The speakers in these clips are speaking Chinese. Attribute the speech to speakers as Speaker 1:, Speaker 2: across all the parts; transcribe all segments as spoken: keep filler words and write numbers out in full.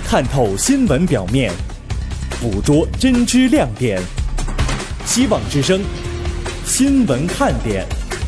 Speaker 1: 看透新闻表面，捕捉真知亮点。希望之声新闻看点。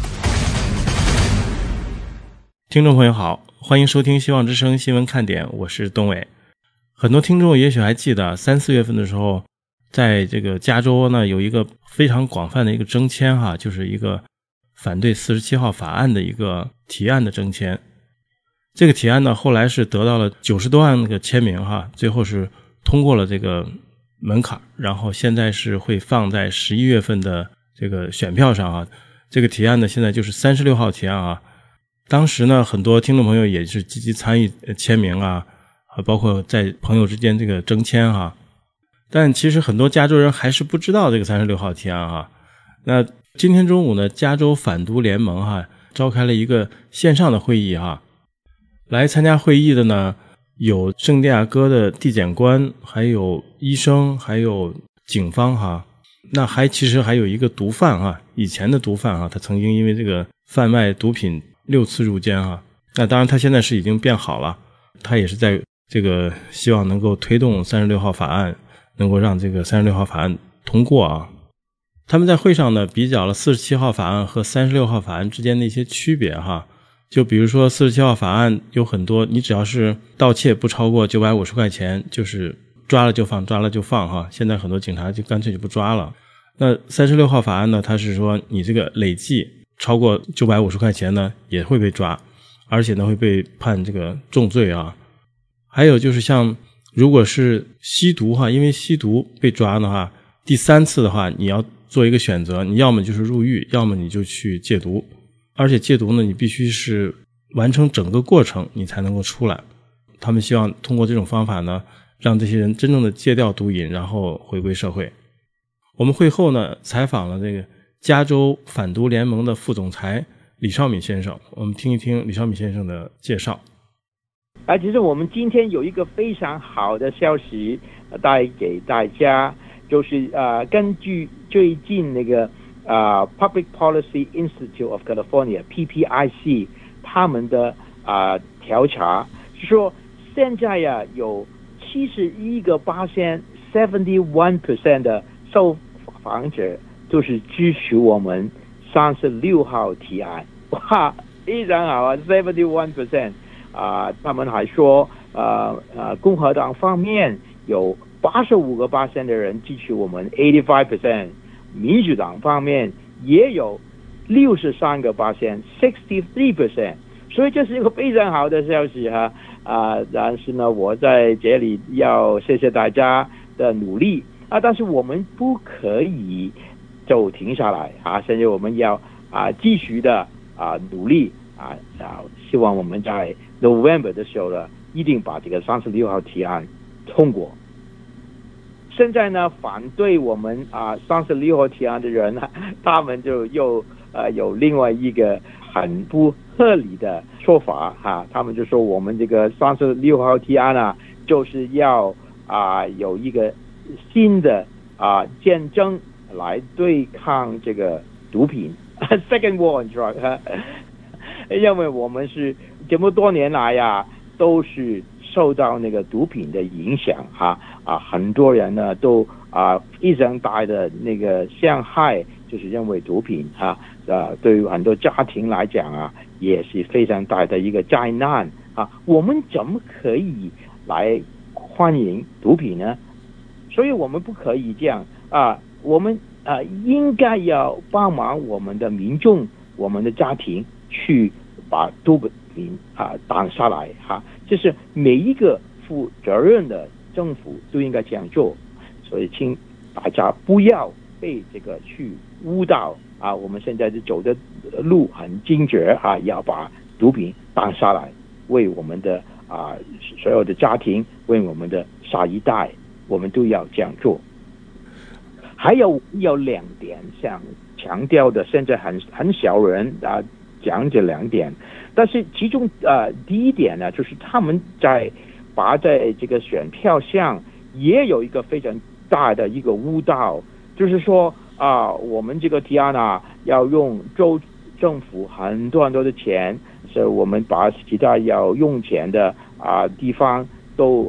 Speaker 2: 听众朋友好，欢迎收听希望之声新闻看点，我是东伟。很多听众也许还记得三四月份的时候，在这个加州呢有一个非常广泛的一个征签哈，就是一个反对四十七号法案的一个提案的征签。这个提案呢后来是得到了九十多万个签名哈，最后是通过了这个门槛，然后现在是会放在十一月份的这个选票上啊。这个提案呢现在就是三十六号提案啊。当时呢很多听众朋友也是积极参与签名啊，包括在朋友之间这个征签哈。但其实很多加州人还是不知道这个三十六号提案哈。那今天中午呢，加州反毒联盟哈召开了一个线上的会议哈。来参加会议的呢有圣地亚哥的地检官，还有医生，还有警方哈。那还其实还有一个毒贩哈，以前的毒贩哈，他曾经因为这个贩卖毒品六次入监哈。那当然他现在是已经变好了，他也是在这个希望能够推动三十六号法案，能够让这个三十六号法案通过啊。他们在会上呢比较了四十七号法案和三十六号法案之间的一些区别哈。就比如说四十七号法案有很多，你只要是盗窃不超过九百五十块钱，就是抓了就放，抓了就放哈。现在很多警察就干脆就不抓了。那三十六号法案呢，它是说你这个累计超过九百五十块钱呢也会被抓，而且呢会被判这个重罪啊。还有就是像如果是吸毒哈，因为吸毒被抓的话，第三次的话你要做一个选择，你要么就是入狱，要么你就去戒毒。而且戒毒呢你必须是完成整个过程你才能够出来。他们希望通过这种方法呢让这些人真正的戒掉毒瘾，然后回归社会。我们会后呢采访了这个加州反毒联盟的副总裁李绍敏先生，我们听一听李绍敏先生的介绍。
Speaker 3: 啊，其实我们今天有一个非常好的消息带给大家，就是呃，根据最近那个呃 Public Policy Institute of California P P I C 他们的啊、呃、调查是说，现在呀有七十一个百分点 seventy one percent 的受访者都是支持我们三十六号提案，哇，非常好啊 seventy one percent 啊，他们还说呃呃共和党方面有八十五个百分点的人支持我们 eighty-five percent， 民主党方面也有六十三个百分点 sixty-three percent， 所以这是一个非常好的消息哈啊、呃！但是呢，我在这里要谢谢大家的努力啊，但是我们不可以就停下来啊！现在我们要啊继续的啊努力啊啊！希望我们在 November 的时候呢，一定把这个三十六号提案通过。现在呢，反对我们啊三十六号提案的人，他们就又呃有另外一个很不合理的说法哈、啊，他们就说我们这个三十六号提案啊，就是要啊有一个新的啊战争来对抗这个毒品 ，Second War on Drugs， 因为我们是这么多年来呀、啊、都是受到那个毒品的影响哈啊，很多人呢都啊非常大的那个伤害，就是因为毒品哈啊，对于很多家庭来讲啊，也是非常大的一个灾难啊。我们怎么可以来欢迎毒品呢？所以我们不可以这样啊，我们啊应该要帮忙我们的民众、我们的家庭去把毒品啊挡下来哈。就是每一个负责任的政府都应该这样做，所以请大家不要被这个去误导啊！我们现在是走的路很精准啊，要把毒品挡下来，为我们的啊所有的家庭，为我们的下一代，我们都要这样做。还有有两点想强调的，现在很很少人啊讲这两点。但是其中呃第一点呢，就是他们在把在这个选票上也有一个非常大的一个误导，就是说啊、呃，我们这个提案啊要用州政府很多很多的钱，所以我们把其他要用钱的啊、呃、地方都啊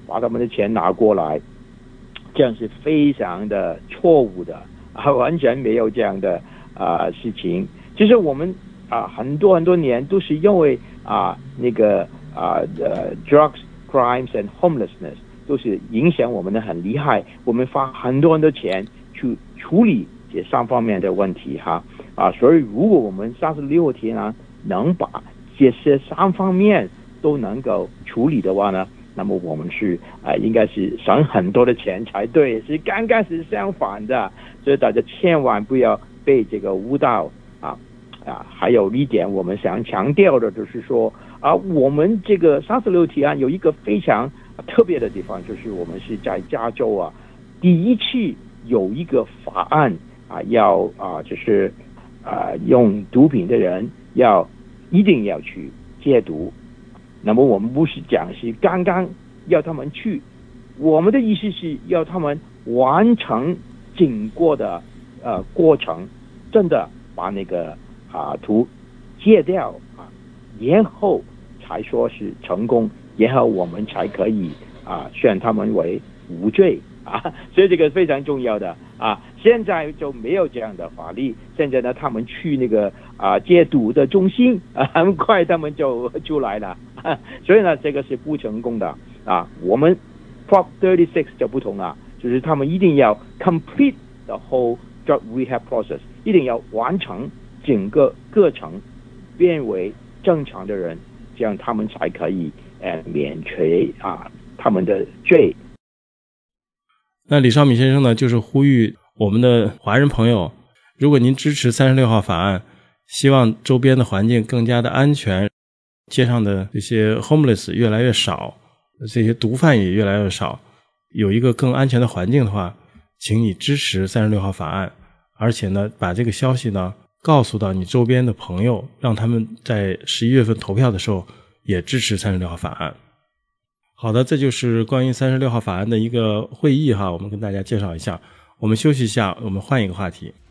Speaker 3: 把他们的钱拿过来，这样是非常的错误的啊，完全没有这样的啊事情。其实我们啊很多很多年都是因为啊那个啊呃 drugs crimes and homelessness 都是影响我们的很厉害，我们花很多很多钱去处理这三方面的问题哈啊，所以如果我们三十六天呢能把这些三方面都能够处理的话呢，那么我们是啊、呃、应该是省很多的钱才对，是刚刚是相反的，所以大家千万不要被这个误导啊啊！还有一点我们想强调的就是说啊，我们这个三十六提案有一个非常特别的地方，就是我们是在加州啊第一次有一个法案啊，要啊就是啊用毒品的人要一定要去戒毒。那么我们不是讲是刚刚要他们去，我们的意思是要他们完成经过的呃过程，真的把那个啊毒戒掉啊，然后才说是成功，然后我们才可以啊选他们为无罪啊，所以这个非常重要的啊。现在就没有这样的法律，现在呢他们去那个啊戒毒的中心啊，很快他们就出来了，啊、所以呢这个是不成功的啊。我们 Prop thirty-six 就不同了，就是他们一定要 complete the whole drug rehab process， 一定要完成整个过程，变为正常的人，这样他们才可以呃免除啊他们的罪。
Speaker 2: 那李绍敏先生呢，就是呼吁我们的华人朋友，如果您支持三十六号法案，希望周边的环境更加的安全，街上的这些 homeless 越来越少，这些毒贩也越来越少，有一个更安全的环境的话，请你支持三十六号法案，而且呢把这个消息呢告诉到你周边的朋友，让他们在十一月份投票的时候也支持三十六号法案。好的，这就是关于三十六号法案的一个会议哈，我们跟大家介绍一下。我们休息一下，我们换一个话题。